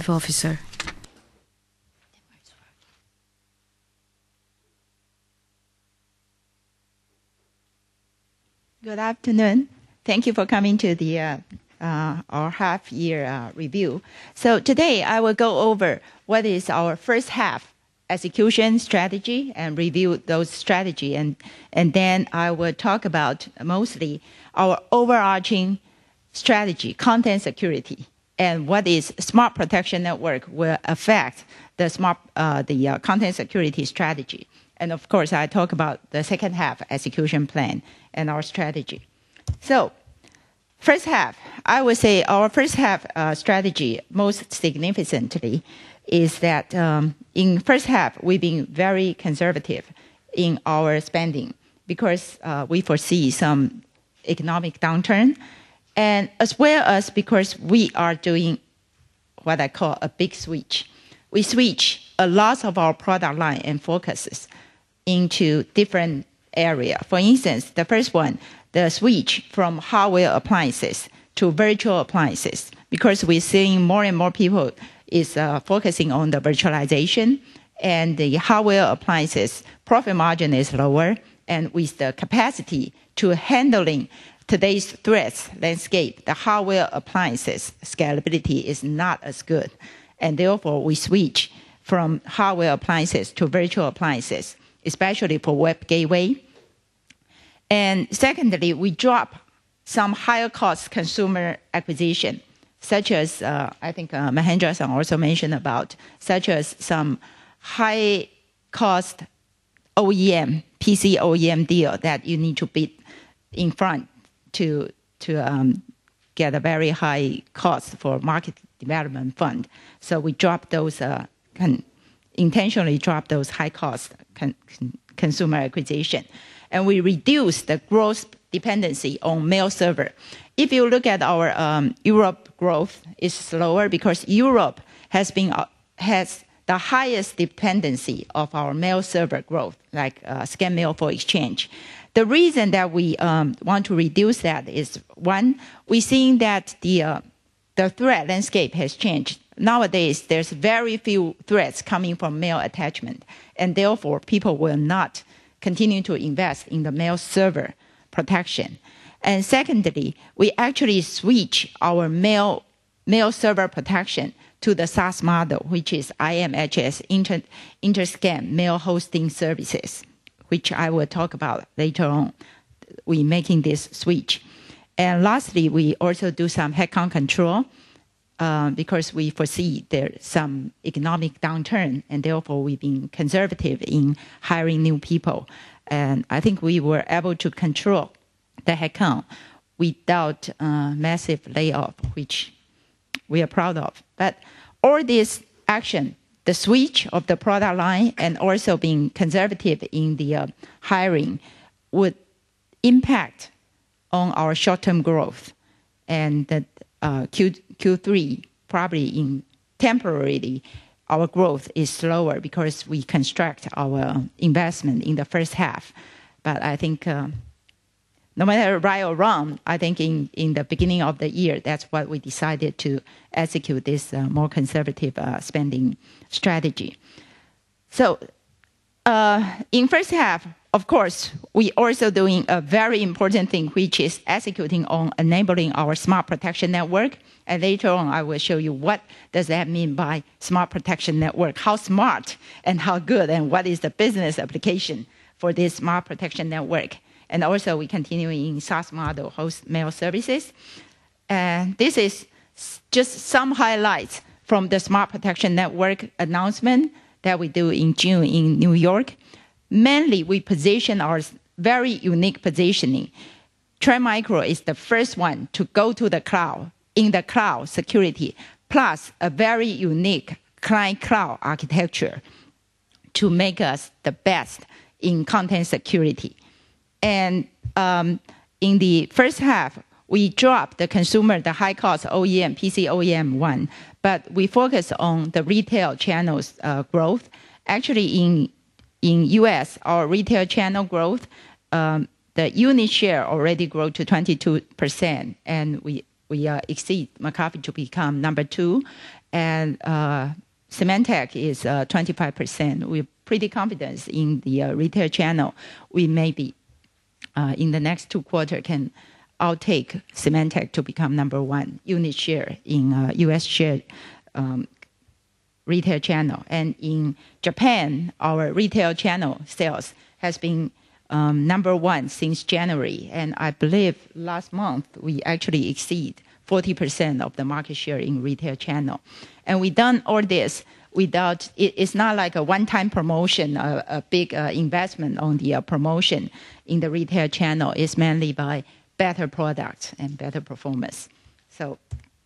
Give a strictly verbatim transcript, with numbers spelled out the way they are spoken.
Officer. Good afternoon. Thank you for coming to the uh, uh, our half-year uh, review. So today I will go over what is our first half execution strategy and review those strategy, and and then I will talk about mostly our overarching strategy, content security, and what is Smart Protection Network will affect the smart uh, the uh, content security strategy. And of course, I talk about the second half execution plan and our strategy. So first half, I would say our first half uh, strategy most significantly is that um, in first half, we've been very conservative in our spending because uh, we foresee some economic downturn, and as well as because we are doing what I call a big switch. We switch a lot of our product line and focuses into different area. For instance, the first one, the switch from hardware appliances to virtual appliances, because we're seeing more and more people is uh, focusing on the virtualization, and the hardware appliances profit margin is lower, and with the capacity to handling today's threats landscape, the hardware appliances scalability is not as good, and therefore we switch from hardware appliances to virtual appliances, especially for web gateway. And secondly, we drop some higher cost consumer acquisition, such as, uh, I think uh, Mahendra-san also mentioned about, such as some high cost O E M, P C O E M deal that you need to bid in front to, to um, get a very high cost for market development fund. So we drop those, uh, con intentionally drop those high cost con consumer acquisition. And we reduce the growth dependency on mail server. If you look at our um, Europe growth, is slower because Europe has been uh, has the highest dependency of our mail server growth, like uh, scan mail for exchange. The reason that we um, want to reduce that is, one, we're seeing that the uh, the threat landscape has changed. Nowadays, there's very few threats coming from mail attachment, and therefore people will not continue to invest in the mail server protection. And secondly, we actually switch our mail, mail server protection to the SaaS model, which is I M H S, Inter, Interscan Mail Hosting Services, which I will talk about later on. We're making this switch. And lastly, we also do some headcount control uh, because we foresee there's some economic downturn, and therefore we've been conservative in hiring new people. And I think we were able to control the headcount without uh, massive layoff, which we are proud of. But all this action, the switch of the product line and also being conservative in the uh, hiring, would impact on our short-term growth. And that uh, Q, Q3, probably in temporarily, our growth is slower because we construct our investment in the first half. But I think uh, no matter right or wrong, I think in, in the beginning of the year, that's what we decided to execute this uh, more conservative uh, spending strategy. So uh, in first half, of course, we also doing a very important thing, which is executing on enabling our Smart Protection Network. And later on, I will show you what does that mean by Smart Protection Network, how smart and how good, and what is the business application for this Smart Protection Network. And also, we continue in SaaS model, host mail services. And this is just some highlights from the Smart Protection Network announcement that we do in June in New York. Mainly, we position our very unique positioning. Trend Micro is the first one to go to the cloud, in the cloud security, plus a very unique client-cloud architecture to make us the best in content security. And um, in the first half, we dropped the consumer, the high-cost O E M, P C O E M one, but we focus on the retail channels uh, growth. Actually, in in U S, our retail channel growth, um, the unit share already grew to twenty-two percent, and we we uh, exceed McAfee to become number two. And uh, Symantec is uh, twenty-five percent. We're pretty confident in the uh, retail channel. We maybe uh, in the next two quarters can outtake Symantec to become number one unit share in uh, U S share um, retail channel. And in Japan, our retail channel sales has been um, number one since January. And I believe last month we actually exceed forty percent of the market share in retail channel. And we done all this without, it, it's not like a one-time promotion, a, a big uh, investment on the uh, promotion in the retail channel. It's mainly by better products and better performance. So